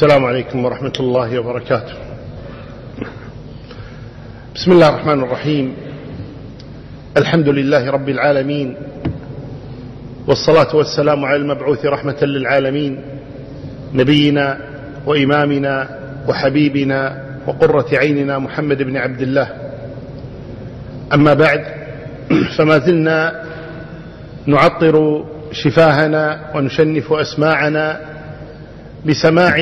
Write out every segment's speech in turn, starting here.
السلام عليكم ورحمة الله وبركاته. بسم الله الرحمن الرحيم. الحمد لله رب العالمين، والصلاة والسلام على المبعوث رحمة للعالمين، نبينا وإمامنا وحبيبنا وقرة عيننا محمد بن عبد الله. أما بعد، فما زلنا نعطر شفاهنا ونشنف أسماعنا بسماع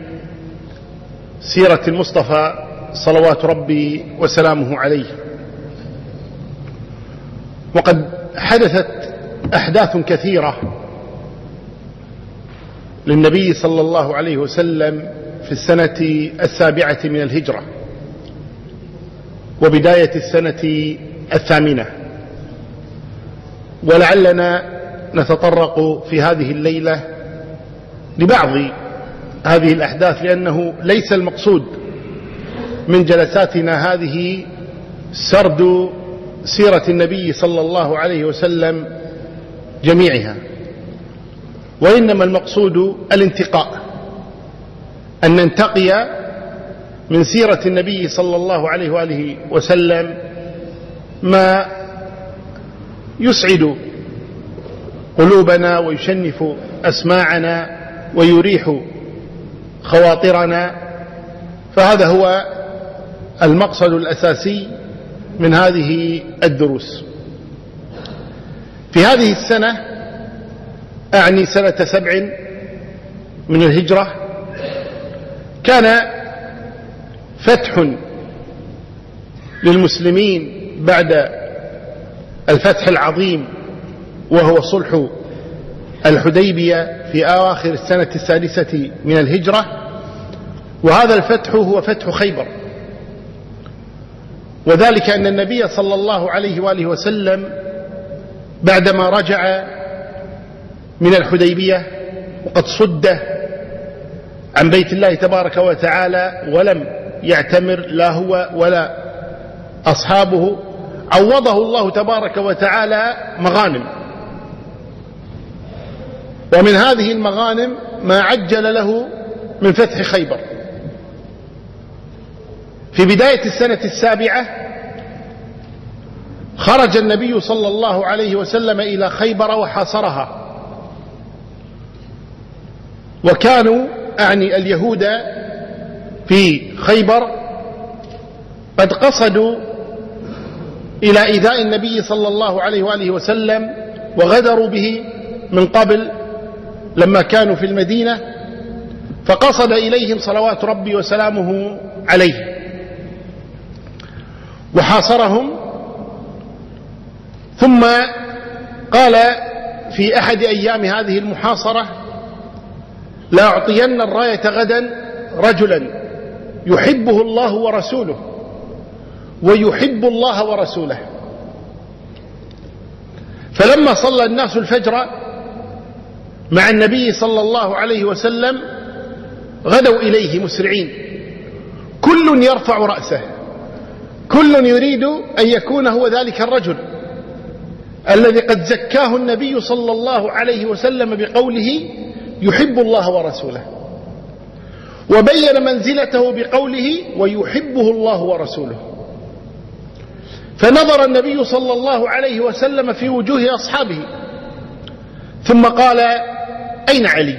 سيرة المصطفى صلوات ربي وسلامه عليه. وقد حدثت أحداث كثيرة للنبي صلى الله عليه وسلم في السنة 7 من الهجرة وبداية السنة 8، ولعلنا نتطرق في هذه الليلة لبعض هذه الأحداث، لأنه ليس المقصود من جلساتنا هذه سرد سيرة النبي صلى الله عليه وسلم جميعها، وإنما المقصود الانتقاء، أن ننتقي من سيرة النبي صلى الله عليه وآله وسلم ما يسعد قلوبنا ويشنف أسماعنا ويريح خواطرنا. فهذا هو المقصد الأساسي من هذه الدروس. في هذه السنة، أعني سنة 7 من الهجرة، كان فتح للمسلمين بعد الفتح العظيم وهو صلح الحديبية في أواخر السنة 6 من الهجرة، وهذا الفتح هو فتح خيبر، وذلك أن النبي صلى الله عليه وآله وسلم بعدما رجع من الحديبية وقد صد عن بيت الله تبارك وتعالى ولم يعتمر لا هو ولا أصحابه، عوضه الله تبارك وتعالى مغانم، ومن هذه المغانم ما عجل له من فتح خيبر. في بداية السنة 7 خرج النبي صلى الله عليه وسلم إلى خيبر وحاصرها، وكانوا أعني اليهود في خيبر قد قصدوا إلى إيذاء النبي صلى الله عليه وآله وسلم وغدروا به من قبل لما كانوا في المدينة، فقصد إليهم صلوات ربي وسلامه عليه وحاصرهم. ثم قال في أحد أيام هذه المحاصرة: لا أعطين الراية غدا رجلا يحبه الله ورسوله ويحب الله ورسوله. فلما صلى الناس الفجر مع النبي صلى الله عليه وسلم غدوا إليه مسرعين، كل يرفع رأسه، كل يريد أن يكون هو ذلك الرجل الذي قد زكاه النبي صلى الله عليه وسلم بقوله يحب الله ورسوله، وبين منزلته بقوله ويحبه الله ورسوله. فنظر النبي صلى الله عليه وسلم في وجوه أصحابه ثم قال: أين علي؟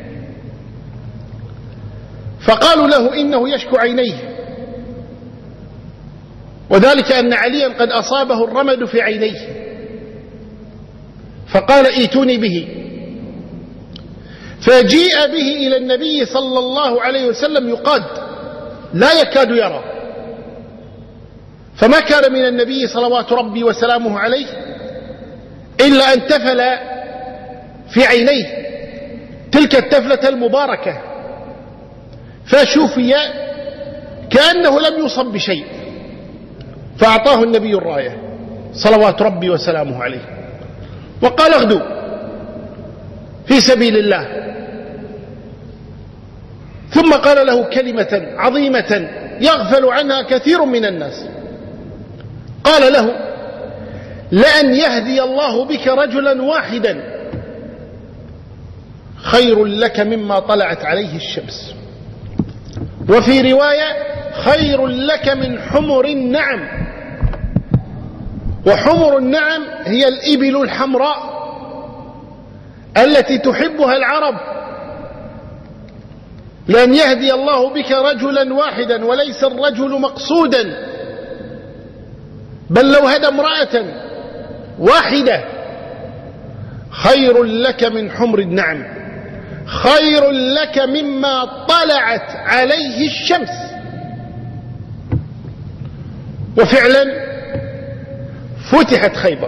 فقالوا له: إنه يشكو عينيه، وذلك أن عليا قد أصابه الرمد في عينيه. فقال: ائتوني به. فجيء به إلى النبي صلى الله عليه وسلم يقاد لا يكاد يرى، فما كان من النبي صلوات ربي وسلامه عليه إلا أن تفل في عينيه تلك التفلة المباركة، فشوفي كأنه لم يصب بشيء، فأعطاه النبي الراية صلوات ربي وسلامه عليه وقال: اغدوا في سبيل الله. ثم قال له كلمة عظيمة يغفل عنها كثير من الناس، قال له: لأن يهدي الله بك رجلا واحدا خير لك مما طلعت عليه الشمس. وفي رواية خير لك من حمر النعم. وحمر النعم هي الإبل الحمراء التي تحبها العرب، لأن يهدي الله بك رجلا واحدا وليس الرجل مقصودا، بل لو هدى امرأة واحدة خير لك من حمر النعم، خير لك مما طلعت عليه الشمس. وفعلا فتحت خيبر،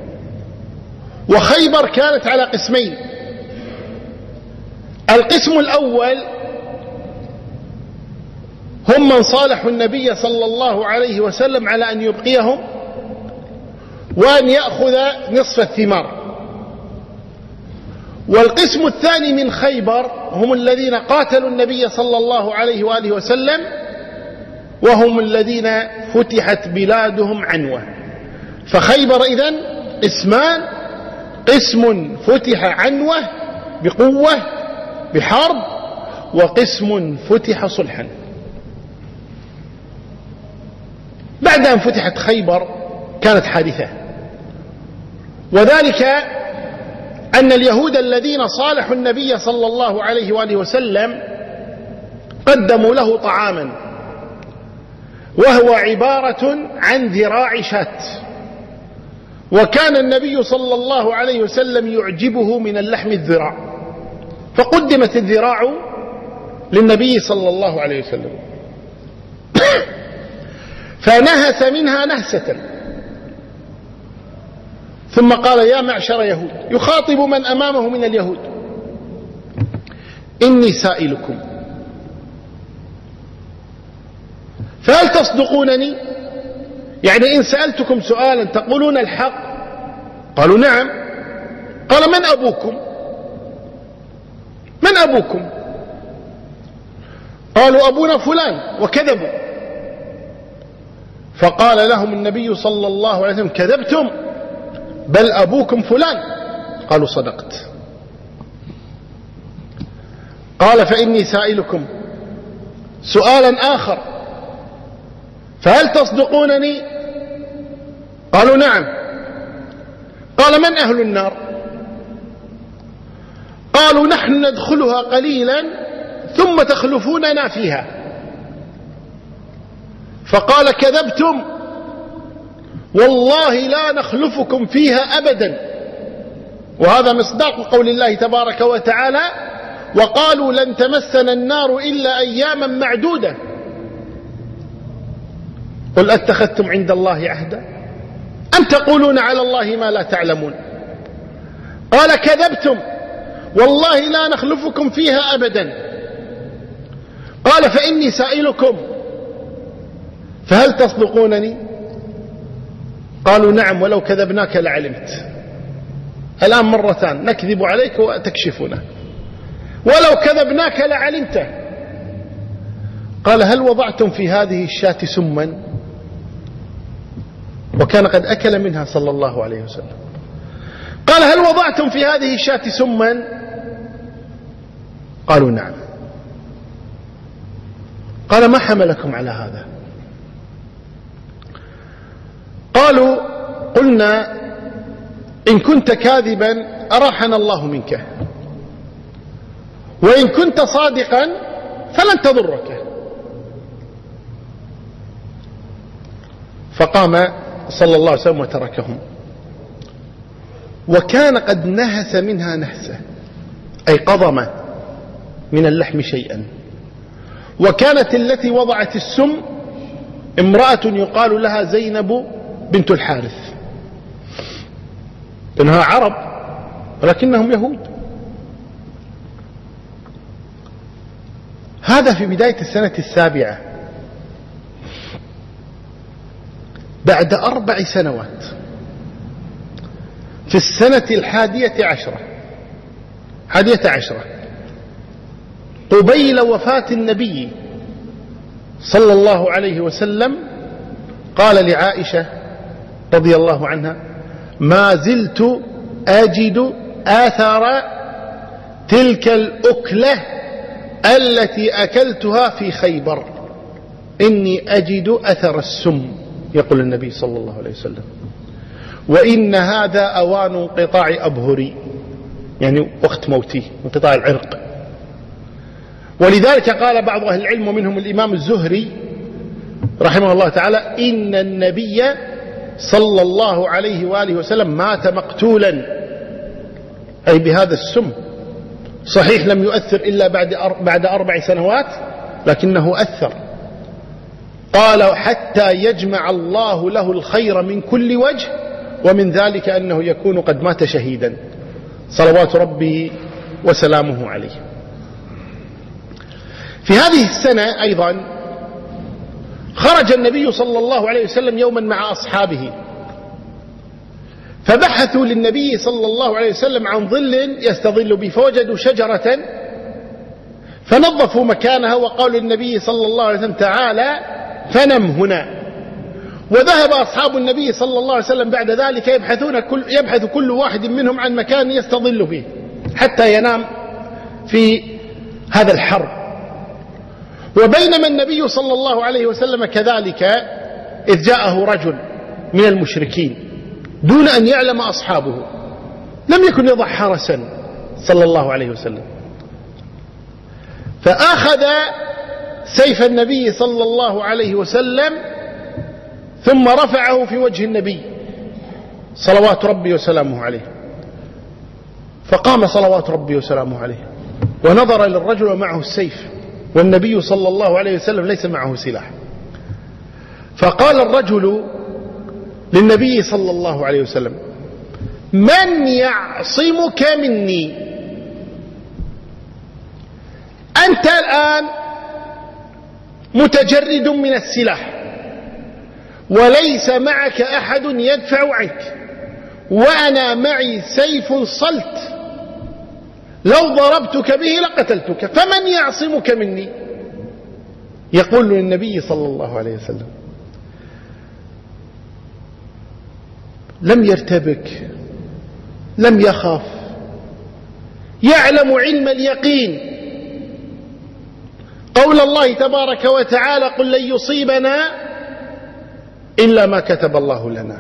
وخيبر كانت على قسمين. القسم الأول هم من صالحوا النبي صلى الله عليه وسلم على أن يبقيهم وأن يأخذ نصف الثمار. والقسم الثاني من خيبر هم الذين قاتلوا النبي صلى الله عليه وآله وسلم، وهم الذين فتحت بلادهم عنوة. فخيبر إذن قسمان: قسم فتح عنوة بقوة بحرب، وقسم فتح صلحا. بعد أن فتحت خيبر كانت حادثة، وذلك أن اليهود الذين صالحوا النبي صلى الله عليه وآله وسلم قدموا له طعاما، وهو عبارة عن ذراع شاة، وكان النبي صلى الله عليه وسلم يعجبه من اللحم الذراع، فقدمت الذراع للنبي صلى الله عليه وسلم فنهس منها نهسة، ثم قال: يا معشر يهود، يخاطب من أمامه من اليهود: إني سائلكم فهل تصدقونني؟ يعني إن سألتكم سؤالا تقولون الحق؟ قالوا: نعم. قال: من أبوكم؟ من أبوكم؟ قالوا: أبونا فلان، وكذبوا. فقال لهم النبي صلى الله عليه وسلم: كذبتم، بل أبوكم فلان. قالوا: صدقت. قال: فإني سائلكم سؤالا آخر، فهل تصدقونني؟ قالوا: نعم. قال: من أهل النار؟ قالوا: نحن ندخلها قليلا ثم تخلفوننا فيها. فقال: كذبتم، والله لا نخلفكم فيها أبدا. وهذا مصداق قول الله تبارك وتعالى: وقالوا لن تمسنا النار إلا أياما معدودة. قل أتخذتم عند الله عهدا أم تقولون على الله ما لا تعلمون. قال: كذبتم، والله لا نخلفكم فيها أبدا. قال: فإني سائلكم فهل تصدقونني؟ قالوا: نعم، ولو كذبناك لعلمت. الآن مرتان نكذب عليك وتكشفنا، ولو كذبناك لعلمته. قال: هل وضعتم في هذه الشاة سما؟ وكان قد أكل منها صلى الله عليه وسلم. قال: هل وضعتم في هذه الشاة سما؟ قالوا: نعم. قال: ما حملكم على هذا؟ قالوا: قلنا إن كنت كاذبا أراحنا الله منك، وإن كنت صادقا فلن تضرك. فقام صلى الله عليه وسلم وتركهم، وكان قد نهس منها نهسة، أي قضم من اللحم شيئا. وكانت التي وضعت السم امرأة يقال لها زينب بنت الحارث، إنها عرب ولكنهم يهود. هذا في بداية السنة 7. بعد 4 سنوات في السنة 11 قبيل وفاة النبي صلى الله عليه وسلم، قال لعائشة رضي الله عنها: ما زلت أجد آثار تلك الأكلة التي أكلتها في خيبر إني أجد أثر السم، يقول النبي صلى الله عليه وسلم، وإن هذا أوان انقطاع أبهري، يعني وقت موتي، انقطاع العرق. ولذلك قال بعض أهل العلم ومنهم الإمام الزهري رحمه الله تعالى: إن النبي صلى الله عليه وآله وسلم مات مقتولا، أي بهذا السم. صحيح لم يؤثر إلا بعد 4 سنوات، لكنه أثر. قال: حتى يجمع الله له الخير من كل وجه، ومن ذلك أنه يكون قد مات شهيدا، صلوات ربي وسلامه عليه. في هذه السنة أيضا خرج النبي صلى الله عليه وسلم يوما مع أصحابه، فبحثوا للنبي صلى الله عليه وسلم عن ظل يستظل به، فوجدوا شجرة فنظفوا مكانها وقالوا للنبي صلى الله عليه وسلم: تعالى فنم هنا. وذهب أصحاب النبي صلى الله عليه وسلم بعد ذلك يبحث كل واحد منهم عن مكان يستظل به حتى ينام في هذا الحر. وبينما النبي صلى الله عليه وسلم كذلك إذ جاءه رجل من المشركين دون أن يعلم أصحابه، لم يكن يضع حرسا صلى الله عليه وسلم، فأخذ سيف النبي صلى الله عليه وسلم ثم رفعه في وجه النبي صلوات ربي وسلامه عليه، فقام صلوات ربي وسلامه عليه ونظر للرجل ومعه السيف، والنبي صلى الله عليه وسلم ليس معه سلاح. فقال الرجل للنبي صلى الله عليه وسلم: من يعصمك مني؟ أنت الآن متجرد من السلاح وليس معك أحد يدفع عنك، وأنا معي سيف صلت لو ضربتك به لقتلتك، فمن يعصمك مني؟ يقول للنبي صلى الله عليه وسلم. لم يرتبك، لم يخاف، يعلم علم اليقين قول الله تبارك وتعالى: قل لن يصيبنا إلا ما كتب الله لنا.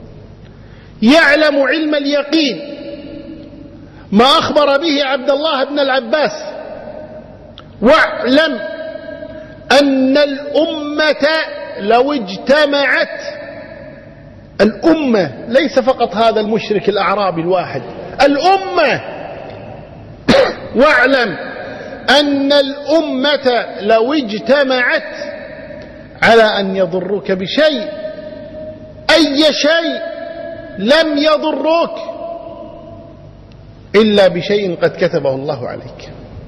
يعلم علم اليقين ما أخبر به عبد الله بن العباس: واعلم أن الأمة لو اجتمعت، الأمة ليس فقط هذا المشرك الأعرابي الواحد، الأمة واعلم أن الأمة لو اجتمعت على أن يضروك بشيء، أي شيء، لم يضروك إلا بشيء قد كتبه الله عليك.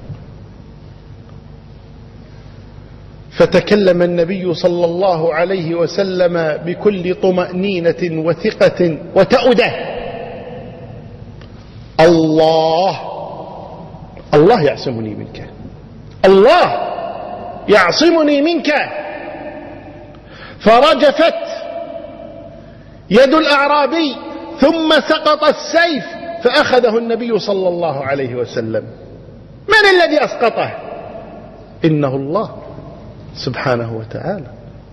فتكلم النبي صلى الله عليه وسلم بكل طمأنينة وثقة وتأدة: الله يعصمني منك، الله يعصمني منك. فرجفت يد الأعرابي ثم سقط السيف فأخذه النبي صلى الله عليه وسلم. من الذي أسقطه؟ إنه الله سبحانه وتعالى.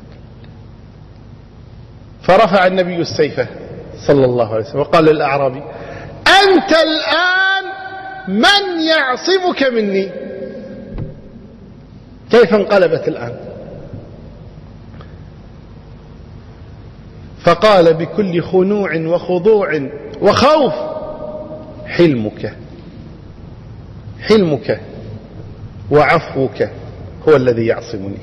فرفع النبي السيف صلى الله عليه وسلم وقال للأعرابي: أنت الآن من يعصمك مني؟ كيف انقلبت الآن؟ فقال بكل خنوع وخضوع وخوف: حلمك وعفوك هو الذي يعصمني.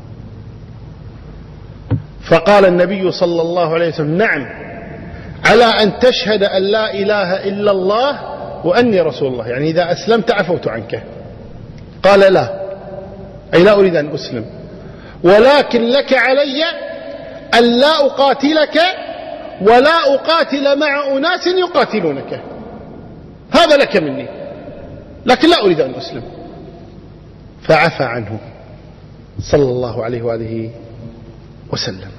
فقال النبي صلى الله عليه وسلم: نعم، على أن تشهد أن لا إله إلا الله وأني رسول الله، يعني إذا أسلمت عفوت عنك. قال: لا، أي لا أريد أن أسلم، ولكن لك علي أن لا أقاتلك ولا أقاتل مع أناس يقاتلونك، هذا لك مني، لكن لا أريد أن أسلم. فعفى عنه صلى الله عليه وآله وسلم.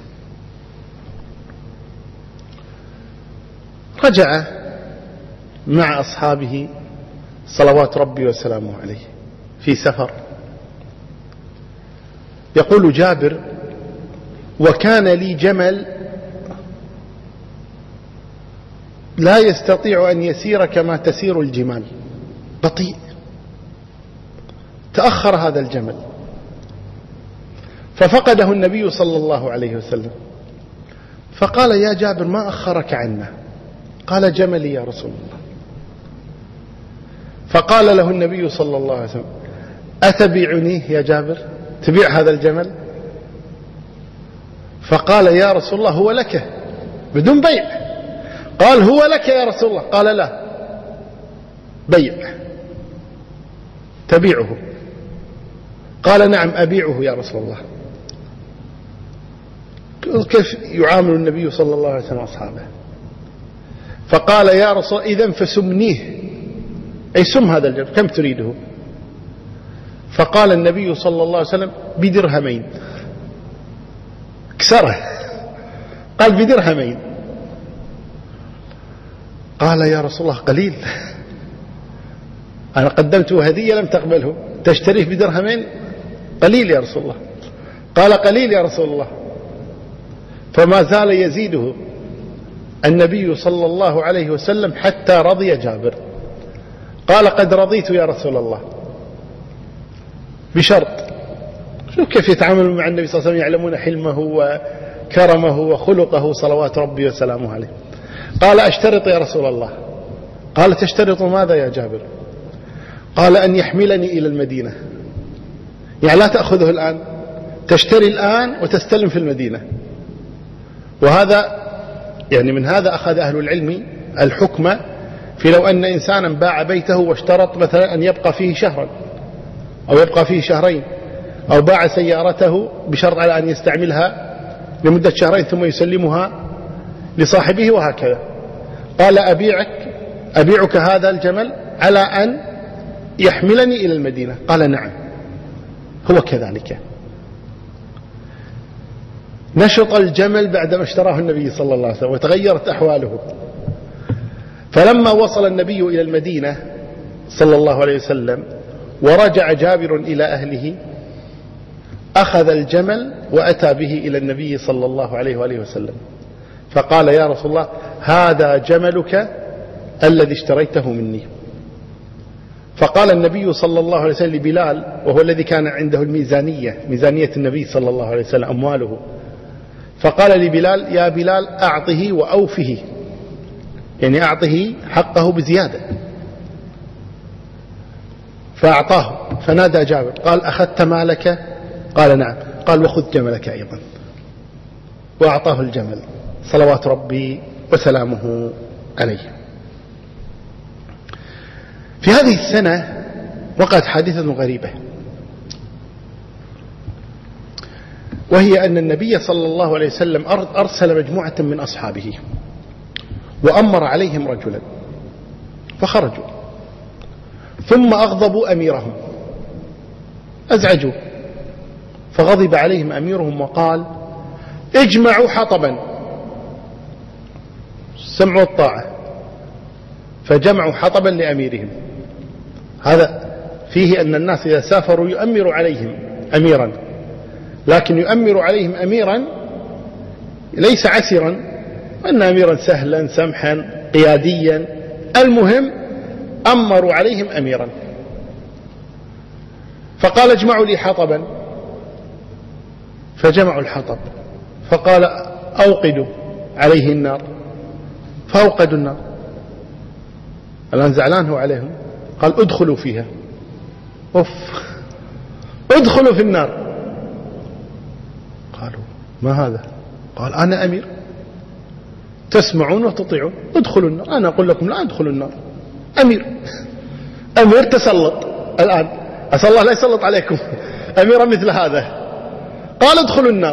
رجع مع أصحابه صلوات ربي وسلامه عليه في سفر يقول جابر: وكان لي جمل لا يستطيع أن يسير كما تسير الجمال، بطيء، تأخر هذا الجمل، ففقده النبي صلى الله عليه وسلم، فقال: يا جابر ما أخرك عنا؟ قال: جملي يا رسول الله. فقال له النبي صلى الله عليه وسلم: أتبيعنيه يا جابر؟ تبيع هذا الجمل؟ فقال: يا رسول الله هو لك، بدون بيع. قال: هو لك يا رسول الله. قال: لا، بيع، تبيعه. قال: نعم أبيعه يا رسول الله. كيف يعامل النبي صلى الله عليه وسلم أصحابه؟ فقال: يا رسول الله إذن فسمنيه، أي سم هذا الجمل، كم تريده؟ فقال النبي صلى الله عليه وسلم: بدرهمين. كسره، قال: بدرهمين. قال: يا رسول الله قليل، أنا قدمته هدية لم تقبله، تشتريه بدرهمين؟ قليل يا رسول الله. قال: قليل يا رسول الله. فما زال يزيده النبي صلى الله عليه وسلم حتى رضي جابر. قال: قد رضيت يا رسول الله، بشرط. شوف كيف يتعامل مع النبي صلى الله عليه وسلم، يعلمون حلمه وكرمه وخلقه صلوات ربي وسلامه عليه. قال: أشترط يا رسول الله. قال: تشترط ماذا يا جابر؟ قال: أن يحملني إلى المدينة، يعني لا تأخذه الآن، تشتري الآن وتستلم في المدينة. وهذا يعني من هذا أخذ أهل العلم الحكم في لو أن إنسانا باع بيته واشترط مثلا أن يبقى فيه شهرا أو يبقى فيه شهرين، أو باع سيارته بشرط على أن يستعملها لمدة شهرين ثم يسلمها لصاحبه وهكذا. قال: أبيعك هذا الجمل على أن يحملني إلى المدينة. قال: نعم. هو كذلك نشط الجمل بعدما اشتراه النبي صلى الله عليه وسلم وتغيرت أحواله. فلما وصل النبي إلى المدينة صلى الله عليه وسلم ورجع جابر إلى أهله، أخذ الجمل وأتى به إلى النبي صلى الله عليه وآله وسلم، فقال: يا رسول الله هذا جملك الذي اشتريته مني. فقال النبي صلى الله عليه وسلم لبلال، وهو الذي كان عنده ميزانية النبي صلى الله عليه وسلم، أمواله، فقال لبلال: يا بلال أعطه وأوفه، يعني أعطه حقه بزيادة. فأعطاه، فنادى جابر قال: أخذت مالك؟ قال: نعم. قال: وخذ جملك أيضا. وأعطاه الجمل صلوات ربي وسلامه عليه. في هذه السنة وقعت حادثة غريبة، وهي أن النبي صلى الله عليه وسلم أرسل مجموعة من أصحابه وأمر عليهم رجلا، فخرجوا، ثم أغضبوا أميرهم، أزعجوا، فغضب عليهم أميرهم وقال: اجمعوا حطبا، سمعوا الطاعة، فجمعوا حطبا لأميرهم. هذا فيه أن الناس إذا سافروا يؤمر عليهم أميرا، لكن يؤمر عليهم أميرا ليس عسرا، أن أميرا سهلا سمحا قياديا، المهم أمروا عليهم أميرا. فقال: اجمعوا لي حطبا، فجمعوا الحطب، فقال: أوقدوا عليه النار، فأوقدوا النار. الآن زعلان هو عليهم، قال: ادخلوا فيها، ادخلوا في النار. قالوا: ما هذا؟ قال: أنا أمير، تسمعون وتطيعون، ادخلوا النار، أنا أقول لكم لا ادخلوا النار، أمير تسلط الآن، أسأل الله لا يسلط عليكم أميرا مثل هذا. قال: ادخلوا النار.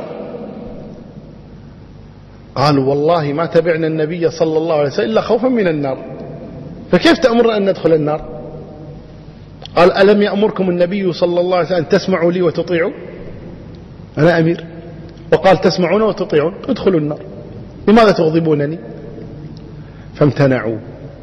قالوا: والله ما تبعنا النبي صلى الله عليه وسلم إلا خوفا من النار، فكيف تأمرنا أن ندخل النار؟ قال: ألم يأمركم النبي صلى الله عليه وسلم أن تسمعوا لي وتطيعوا؟ أنا أمير، وقال: تسمعون وتطيعون، ادخلوا النار، لماذا تغضبونني؟ فامتنعوا.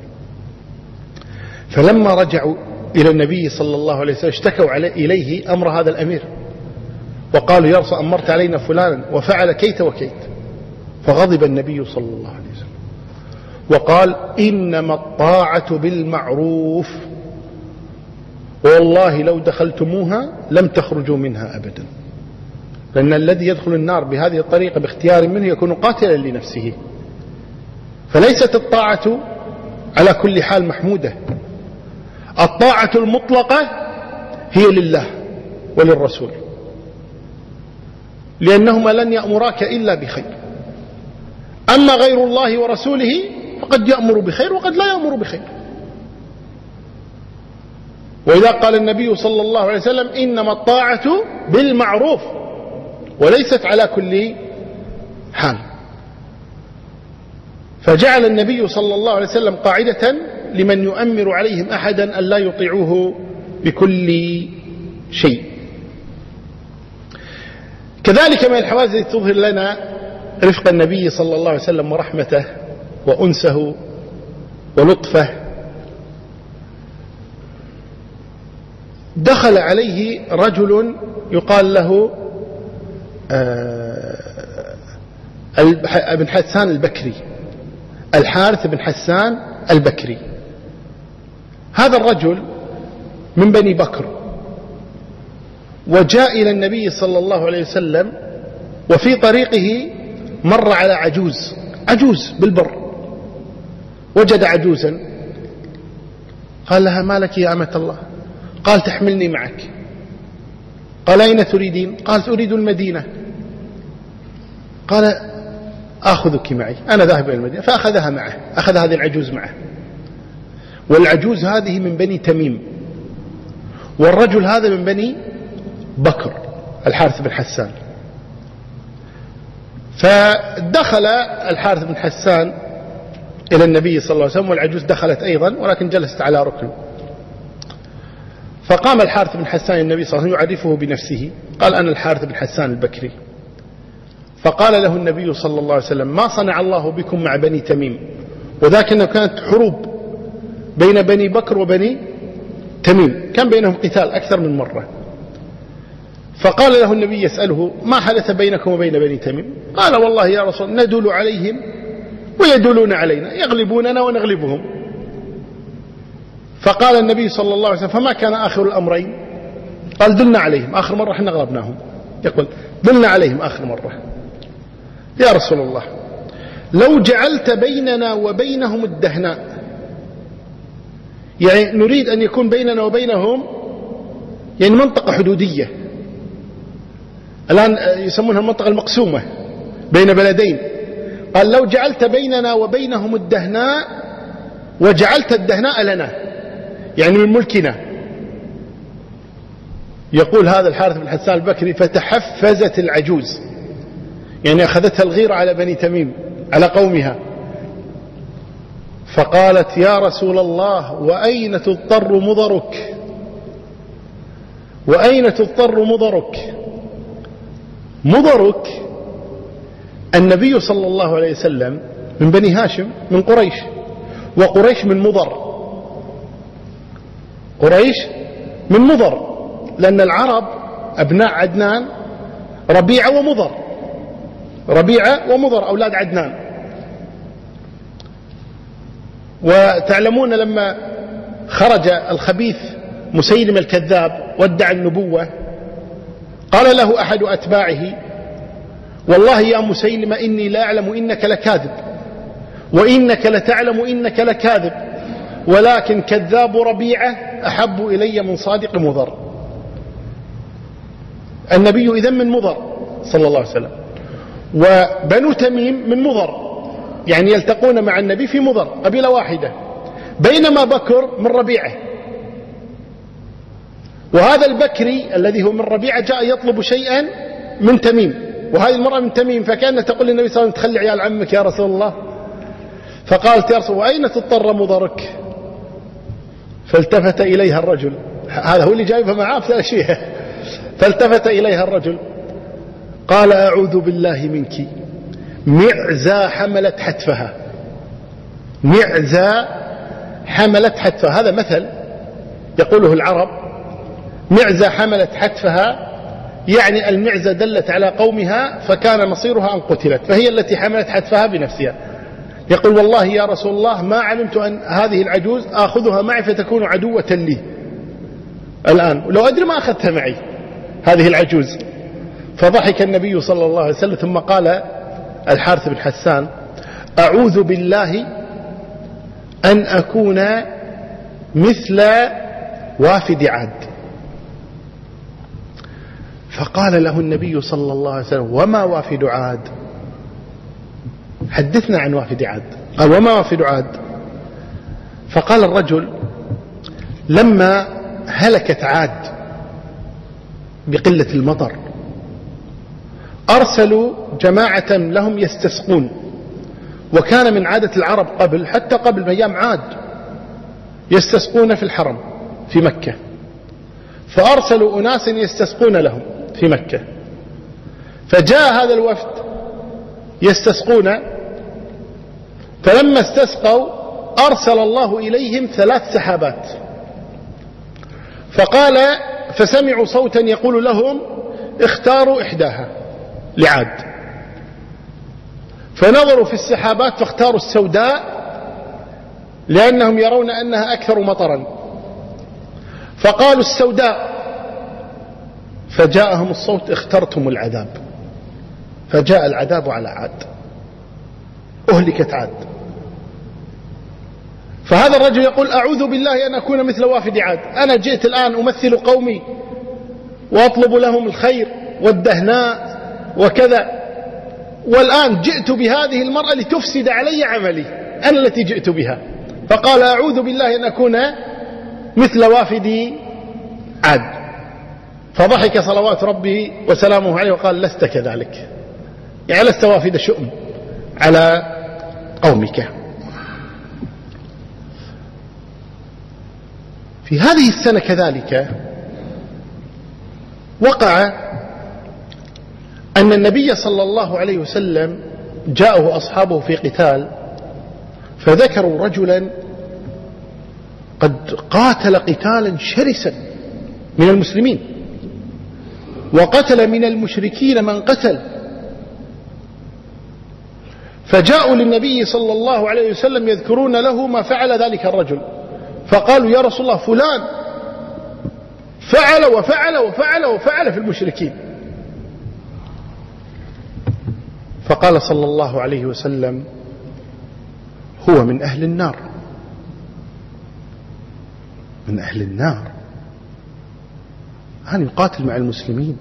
فلما رجعوا إلى النبي صلى الله عليه وسلم اشتكوا إليه أمر هذا الأمير، وقالوا يا رسول أمرت علينا فلانا وفعل كيت وكيت، فغضب النبي صلى الله عليه وسلم وقال إنما الطاعة بالمعروف، والله لو دخلتموها لم تخرجوا منها أبدا، لأن الذي يدخل النار بهذه الطريقة باختيار منه يكون قاتلا لنفسه. فليست الطاعة على كل حال محمودة، الطاعة المطلقة هي لله وللرسول، لأنهما لن يأمراك إلا بخير. أما غير الله ورسوله فقد يأمر بخير وقد لا يأمر بخير. وإذا قال النبي صلى الله عليه وسلم إنما الطاعة بالمعروف وليست على كل حال، فجعل النبي صلى الله عليه وسلم قاعدة لمن يؤمر عليهم أحدا أن لا يطيعوه بكل شيء. كذلك من الحوادث التي تظهر لنا رفق النبي صلى الله عليه وسلم ورحمته وأنسه ولطفه، دخل عليه رجل يقال له ابن حسان البكري، الحارث بن حسان البكري. هذا الرجل من بني بكر، وجاء إلى النبي صلى الله عليه وسلم، وفي طريقه مر على عجوز بالبر، وجد عجوزا قال لها ما لك يا أمة الله؟ قال تحملني معك. قال أين تريدين؟ قالت أريد المدينة. قال آخذك معي، أنا ذاهب إلى المدينة. فأخذها معه، أخذ هذه العجوز معه، والعجوز هذه من بني تميم، والرجل هذا من بني بكر الحارث بن حسان. فدخل الحارث بن حسان إلى النبي صلى الله عليه وسلم، والعجوز دخلت أيضا ولكن جلست على ركن. فقام الحارث بن حسان النبي صلى الله عليه وسلم يعرفه بنفسه، قال أنا الحارث بن حسان البكري. فقال له النبي صلى الله عليه وسلم ما صنع الله بكم مع بني تميم، وذاك أنه كانت حروب بين بني بكر وبني تميم، كان بينهم قتال أكثر من مرة. فقال له النبي يسأله ما حدث بينكم وبين بني تميم؟ قال والله يا رسول الله ندل عليهم ويدلون علينا، يغلبوننا ونغلبهم. فقال النبي صلى الله عليه وسلم فما كان آخر الأمرين؟ قال دلنا عليهم، آخر مرة احنا غلبناهم. يقول دلنا عليهم آخر مرة. يا رسول الله لو جعلت بيننا وبينهم الدهناء، يعني نريد أن يكون بيننا وبينهم يعني منطقة حدودية، الآن يسمونها المنطقة المقسومة بين بلدين. قال لو جعلت بيننا وبينهم الدهناء وجعلت الدهناء لنا، يعني من ملكنا. يقول هذا الحارث بن حسان البكري فتحفزت العجوز، يعني أخذتها الغيرة على بني تميم على قومها، فقالت يا رسول الله وأين تضطر مضرك، وأين تضطر مضرك. مضرك النبي صلى الله عليه وسلم من بني هاشم من قريش، وقريش من مضر، قريش من مضر، لأن العرب أبناء عدنان ربيعة ومضر، ربيعة ومضر أولاد عدنان. وتعلمون لما خرج الخبيث مسيلم الكذاب وادعى النبوة، قال له أحد أتباعه والله يا مسيلم إني لا أعلم إنك لكاذب، وإنك لتعلم إنك لكاذب، ولكن كذاب ربيعة أحب إلي من صادق مضر. النبي إذن من مضر صلى الله عليه وسلم، وبنو تميم من مضر، يعني يلتقون مع النبي في مضر قبيلة واحدة، بينما بكر من ربيعة. وهذا البكري الذي هو من ربيعة جاء يطلب شيئا من تميم، وهذه المرأة من تميم، فكان تقول للنبي صلى الله عليه وسلم تخلي عيال عمك يا رسول الله. فقالت يا رسول الله أين تضطر مضرك؟ فالتفت إليها الرجل، هذا هو اللي جايبها معاه في أشياء. فالتفت إليها الرجل قال أعوذ بالله منك، معزى حملت حتفها، معزى حملت حتفها. هذا مثل يقوله العرب، معزى حملت حتفها، يعني المعزة دلت على قومها فكان مصيرها أن قتلت، فهي التي حملت حتفها بنفسها. يقول والله يا رسول الله ما علمت أن هذه العجوز آخذها معي فتكون عدوة لي الآن، ولو أدري ما أخذتها معي هذه العجوز. فضحك النبي صلى الله عليه وسلم ثم قال الحارث بن حسان: أعوذ بالله أن أكون مثل وافد عاد. فقال له النبي صلى الله عليه وسلم: وما وافد عاد؟ حدثنا عن وافد عاد. قال: وما وافد عاد؟ فقال الرجل: لما هلكت عاد بقلة المطر أرسلوا جماعة لهم يستسقون، وكان من عادة العرب قبل، حتى قبل أيام عاد، يستسقون في الحرم في مكة، فأرسلوا أناس يستسقون لهم في مكة. فجاء هذا الوفد يستسقون، فلما استسقوا أرسل الله إليهم 3 سحابات، فسمعوا صوتا يقول لهم: اختاروا إحداها لعاد. فنظروا في السحابات فاختاروا السوداء لأنهم يرون أنها أكثر مطرا، فقالوا السوداء، فجاءهم الصوت: اخترتم العذاب. فجاء العذاب على عاد، أهلكت عاد. فهذا الرجل يقول: أعوذ بالله أن أكون مثل وافد عاد. أنا جئت الآن أمثل قومي وأطلب لهم الخير والدهناء وكذا، والآن جئت بهذه المرأة لتفسد علي عملي، أنا التي جئت بها. فقال: أعوذ بالله أن أكون مثل وافد عاد. فضحك صلوات ربي وسلامه عليه وقال: لست كذلك، يعني لست وافد شؤم على قومك. في هذه السنة كذلك وقع أن النبي صلى الله عليه وسلم جاءه أصحابه في قتال، فذكروا رجلا قد قاتل قتالا شرسا من المسلمين، وقتل من المشركين من قتل. فجاءوا للنبي صلى الله عليه وسلم يذكرون له ما فعل ذلك الرجل، فقالوا: يا رسول الله فلان فعل وفعل وفعل وفعل في المشركين. فقال صلى الله عليه وسلم: هو من أهل النار، من أهل النار. أن يقاتل مع المسلمين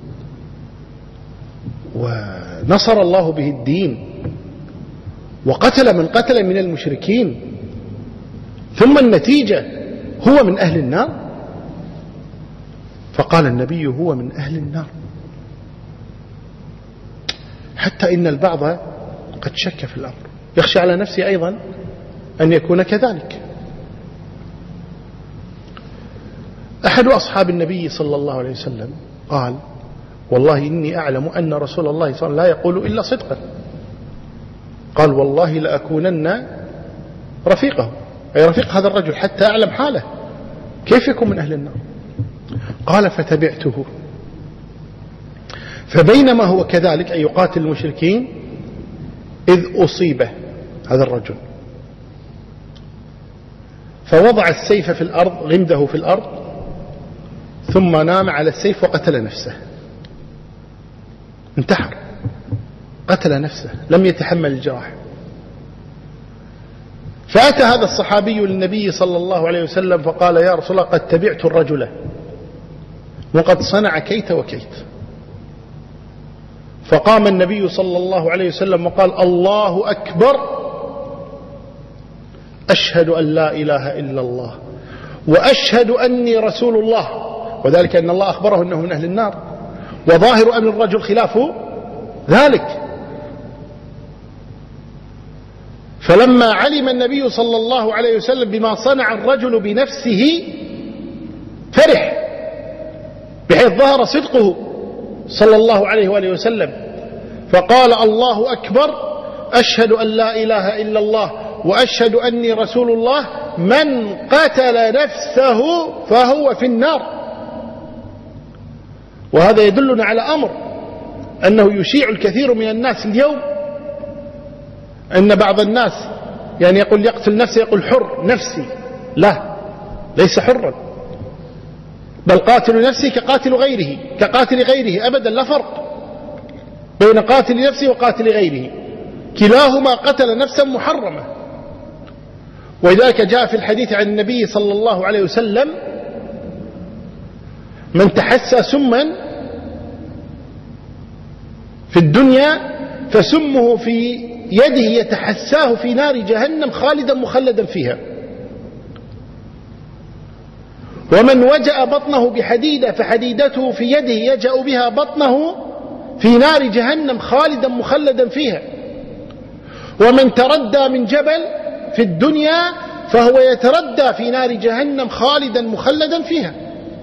ونصر الله به الدين، وقتل من قتل من المشركين، ثم النتيجة هو من أهل النار. فقال النبي: هو من أهل النار. حتى إن البعض قد شك في الأمر، يخشى على نفسه أيضا أن يكون كذلك. أحد أصحاب النبي صلى الله عليه وسلم قال: والله إني أعلم أن رسول الله صلى الله عليه وسلم لا يقول إلا صدقا. قال: والله لأكونن رفيقه، أي رفيق هذا الرجل، حتى أعلم حاله كيف يكون من أهل النار. قال: فتبعته، فبينما هو كذلك أي يقاتل المشركين إذ أصيبه هذا الرجل، فوضع السيف في الأرض، غمده في الأرض، ثم نام على السيف وقتل نفسه، انتحر، قتل نفسه، لم يتحمل الجراح. فأتى هذا الصحابي للنبي صلى الله عليه وسلم فقال: يا رسول الله قد تبعت الرجل وقد صنع كيت وكيت. فقام النبي صلى الله عليه وسلم وقال: الله أكبر، أشهد أن لا إله إلا الله وأشهد أني رسول الله، وذلك أن الله أخبره أنه من أهل النار، وظاهر أمر الرجل خلاف ذلك. فلما علم النبي صلى الله عليه وسلم بما صنع الرجل بنفسه فرح، بحيث ظهر صدقه صلى الله عليه وآله وسلم، فقال: الله أكبر، أشهد أن لا إله إلا الله وأشهد أني رسول الله، من قتل نفسه فهو في النار. وهذا يدلنا على أمر أنه يشيع الكثير من الناس اليوم أن بعض الناس يعني يقول يقتل نفسه، يقول حر نفسي. لا، ليس حرا، بل قاتل نفسه كقاتل غيره، كقاتل غيره أبدا، لا فرق بين قاتل نفسه وقاتل غيره، كلاهما قتل نفسا محرمة. ولذلك جاء في الحديث عن النبي صلى الله عليه وسلم: من تحسى سما في الدنيا فسمه في يده يتحساه في نار جهنم خالدا مخلدا فيها. ومن وجأ بطنه بحديدة فحديدته في يده يجأ بها بطنه في نار جهنم خالدا مخلدا فيها. ومن تردى من جبل في الدنيا فهو يتردى في نار جهنم خالدا مخلدا فيها.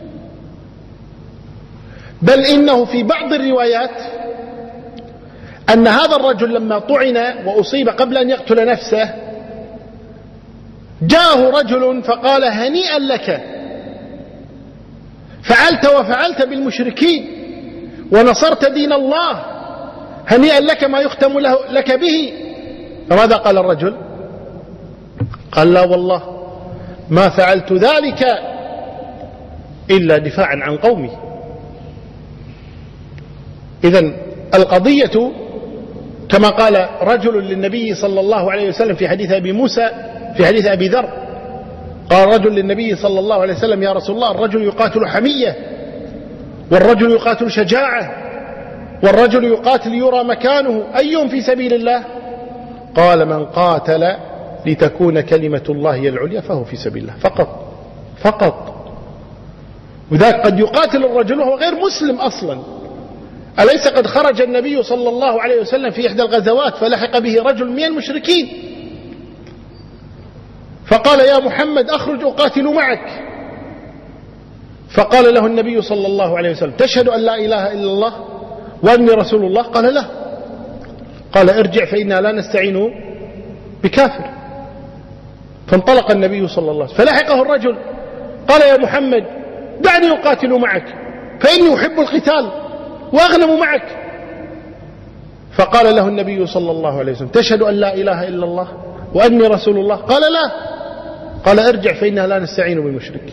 بل إنه في بعض الروايات أن هذا الرجل لما طعن وأصيب قبل أن يقتل نفسه جاءه رجل فقال: هنيئا لك، فعلت وفعلت بالمشركين ونصرت دين الله، هنيئا لك ما يختم لك به. فماذا قال الرجل؟ قال: لا والله ما فعلت ذلك إلا دفاعا عن قومي. إذن القضية كما قال رجل للنبي صلى الله عليه وسلم في حديث أبي موسى، في حديث أبي ذر، قال رجل للنبي صلى الله عليه وسلم: يا رسول الله، الرجل يقاتل حمية، والرجل يقاتل شجاعة، والرجل يقاتل يرى مكانه، أيهم في سبيل الله؟ قال: من قاتل لتكون كلمة الله هي العليا فهو في سبيل الله فقط. وذلك قد يقاتل الرجل وهو غير مسلم أصلا. أليس قد خرج النبي صلى الله عليه وسلم في إحدى الغزوات فلحق به رجل من المشركين فقال: يا محمد أخرج أقاتل معك. فقال له النبي صلى الله عليه وسلم: تشهد أن لا إله إلا الله وأني رسول الله؟ قال: لا. قال: ارجع فإنا لا نستعين بكافر. فانطلق النبي صلى الله عليه وسلم فلحقه الرجل قال: يا محمد دعني أقاتل معك فإني أحب القتال وأغنم معك. فقال له النبي صلى الله عليه وسلم: تشهد أن لا إله إلا الله وأني رسول الله؟ قال: لا. قال: ارجع فإنها لا نستعين بالمشرك.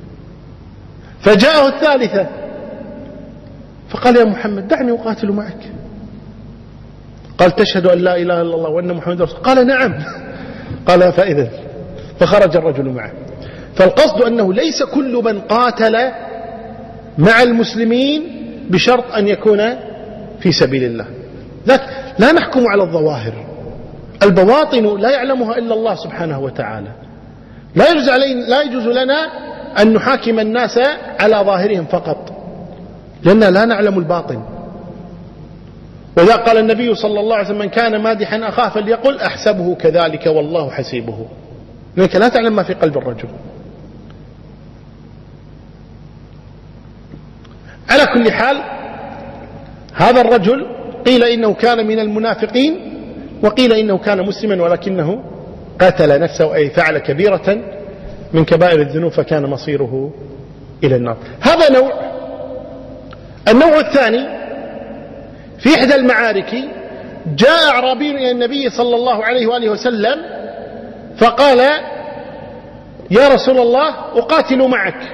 فجاءه الثالثة فقال: يا محمد دعني أقاتل معك. قال: تشهد أن لا إله إلا الله وأن محمد رسول الله؟ قال: نعم. قال: فإذا. فخرج الرجل معه. فالقصد أنه ليس كل من قاتل مع المسلمين بشرط أن يكون في سبيل الله. لا نحكم على الظواهر، البواطن لا يعلمها إلا الله سبحانه وتعالى. لا يجوز لنا أن نحاكم الناس على ظاهرهم فقط، لأننا لا نعلم الباطن. وإذا قال النبي صلى الله عليه وسلم: من كان مادحا أخاه فليقل أحسبه كذلك والله حسيبه، لأنك لا تعلم ما في قلب الرجل. على كل حال هذا الرجل قيل إنه كان من المنافقين وقيل إنه كان مسلما ولكنه قتل نفسه، أي فعل كبيرة من كبائر الذنوب فكان مصيره إلى النار. هذا نوع. النوع الثاني: في إحدى المعارك جاء أعرابي إلى النبي صلى الله عليه وآله وسلم فقال: يا رسول الله أقاتل معك.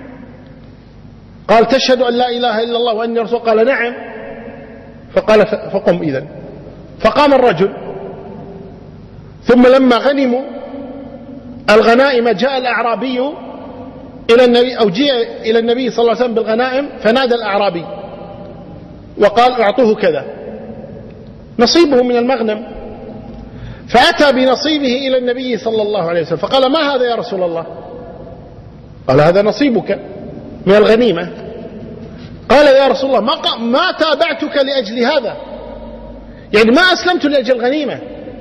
قال: تشهد أن لا إله إلا الله وأني رسول؟ قال: نعم. فقال: فقم إذن. فقام الرجل. ثم لما غنموا الغنائم جاء الأعرابي إلى النبي، أو جاء إلى النبي صلى الله عليه وسلم بالغنائم، فنادى الأعرابي وقال: أعطوه كذا نصيبه من المغنم. فأتى بنصيبه إلى النبي صلى الله عليه وسلم فقال: ما هذا يا رسول الله؟ قال: هذا نصيبك من الغنيمة. قال: يا رسول الله ما تابعتك لأجل هذا، يعني ما أسلمت لأجل الغنيمة.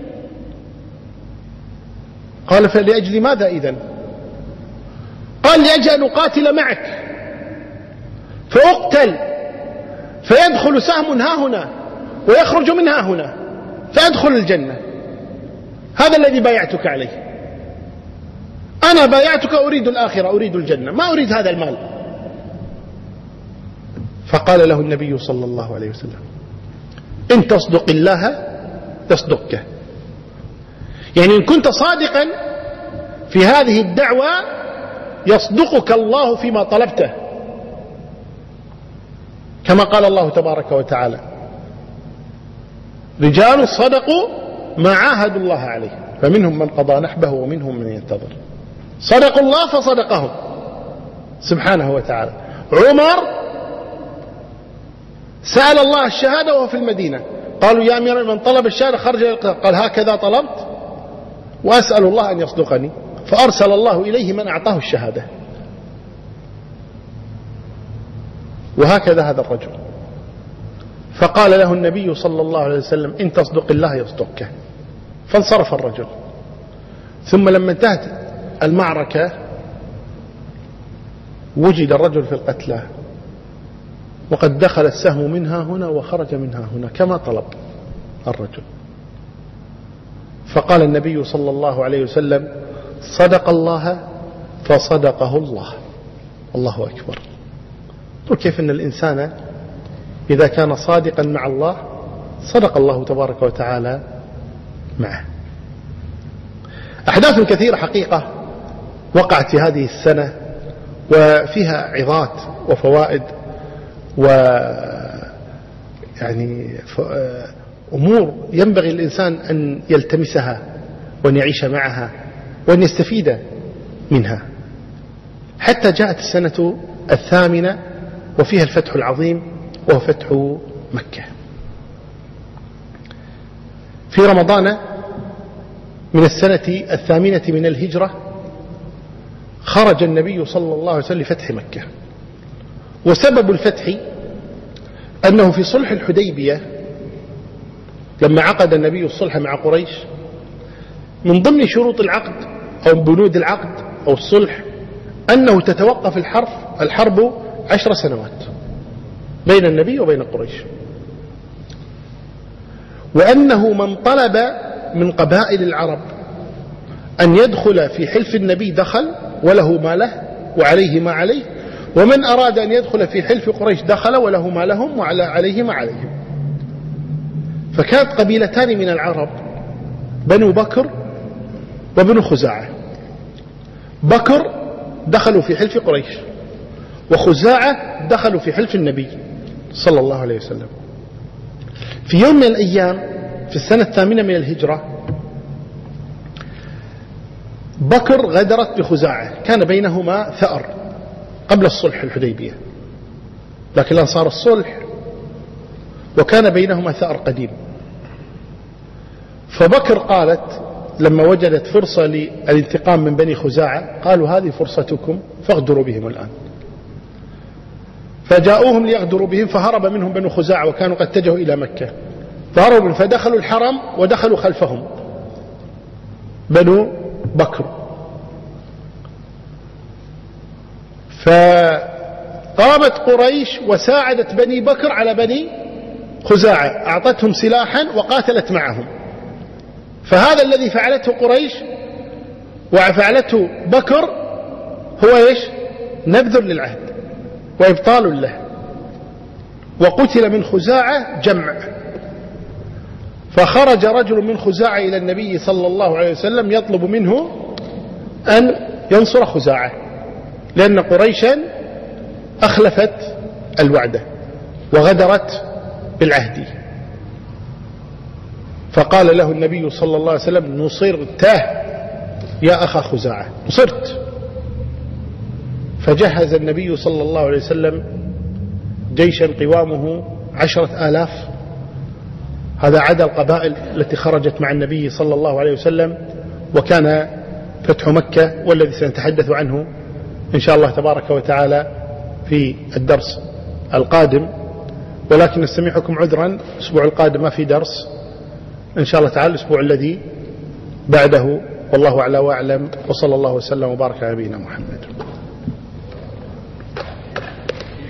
قال: فلأجل ماذا إذن؟ قال: لأجل أن أقاتل معك فأقتل فيدخل سهم ها هنا ويخرج من ها هنا فأدخل الجنة. هذا الذي بايعتك عليه. أنا بايعتك أريد الآخرة، أريد الجنة، ما أريد هذا المال. فقال له النبي صلى الله عليه وسلم: إن تصدق الله يصدقك. يعني إن كنت صادقا في هذه الدعوة يصدقك الله فيما طلبته، كما قال الله تبارك وتعالى: رجال صدقوا ما عاهدوا الله عليه فمنهم من قضى نحبه ومنهم من ينتظر. صدقوا الله فصدقهم سبحانه وتعالى. عمر سأل الله الشهادة وهو في المدينة، قالوا: يا أمير من طلب الشهادة خرج قال: هكذا طلبت وأسأل الله أن يصدقني، فأرسل الله إليه من أعطاه الشهادة. وهكذا هذا الرجل. فقال له النبي صلى الله عليه وسلم: إن تصدق الله يصدقك. فانصرف الرجل. ثم لما انتهت المعركة وجد الرجل في القتلى، وقد دخل السهم منها هنا وخرج منها هنا كما طلب الرجل. فقال النبي صلى الله عليه وسلم: صدق الله فصدقه الله. الله أكبر. وكيف أن الإنسان إذا كان صادقا مع الله صدق الله تبارك وتعالى معه. أحداث كثيرة حقيقة وقعت في هذه السنة، وفيها عظات وفوائد ويعني أمور ينبغي الإنسان أن يلتمسها وأن يعيش معها وأن يستفيد منها. حتى جاءت السنة 8 وفيها الفتح العظيم وهو فتح مكة. في رمضان من السنة 8 من الهجرة خرج النبي صلى الله عليه وسلم لفتح مكة. وسبب الفتح أنه في صلح الحديبية لما عقد النبي الصلح مع قريش، من ضمن شروط العقد أو بنود العقد أو الصلح أنه تتوقف الحرب 10 سنوات بين النبي وبين قريش، وأنه من طلب من قبائل العرب أن يدخل في حلف النبي دخل وله ما له وعليه ما عليه، ومن أراد أن يدخل في حلف قريش دخل وله ما لهم وعليه ما عليهم. فكانت قبيلتان من العرب بنو بكر وبنو خزاعة. بكر دخلوا في حلف قريش، وخزاعة دخلوا في حلف النبي صلى الله عليه وسلم. في يوم من الأيام في السنة 8 من الهجرة بكر غدرت بخزاعة، كان بينهما ثأر قبل الصلح الحديبية، لكن الآن صار الصلح وكان بينهما ثأر قديم. فبكر قالت لما وجدت فرصة للانتقام من بني خزاعة قالوا: هذه فرصتكم فاغدروا بهم الآن. فجاءوهم ليغدروا بهم، فهرب منهم بنو خزاعة وكانوا قد اتجهوا إلى مكة، فهربوا فدخلوا الحرم ودخلوا خلفهم بنو بكر. فقامت قريش وساعدت بني بكر على بني خزاعة، أعطتهم سلاحا وقاتلت معهم. فهذا الذي فعلته قريش وفعلته بكر هو إيش؟ نبذ للعهد وإبطال له. وقتل من خزاعة جمع. فخرج رجل من خزاعة إلى النبي صلى الله عليه وسلم يطلب منه أن ينصر خزاعة، لأن قريشا أخلفت الوعدة وغدرت بالعهد. فقال له النبي صلى الله عليه وسلم: نصرته يا أخا خزاعة، نصرت. فجهز النبي صلى الله عليه وسلم جيشا قوامه 10,000. هذا عدد القبائل التي خرجت مع النبي صلى الله عليه وسلم. وكان فتح مكة والذي سنتحدث عنه إن شاء الله تبارك وتعالى في الدرس القادم، ولكن نستميحكم عذرا، الأسبوع القادم ما في درس إن شاء الله تعالى، الأسبوع الذي بعده. والله أعلى وأعلم، وصلى الله وسلم وبارك على نبينا محمد.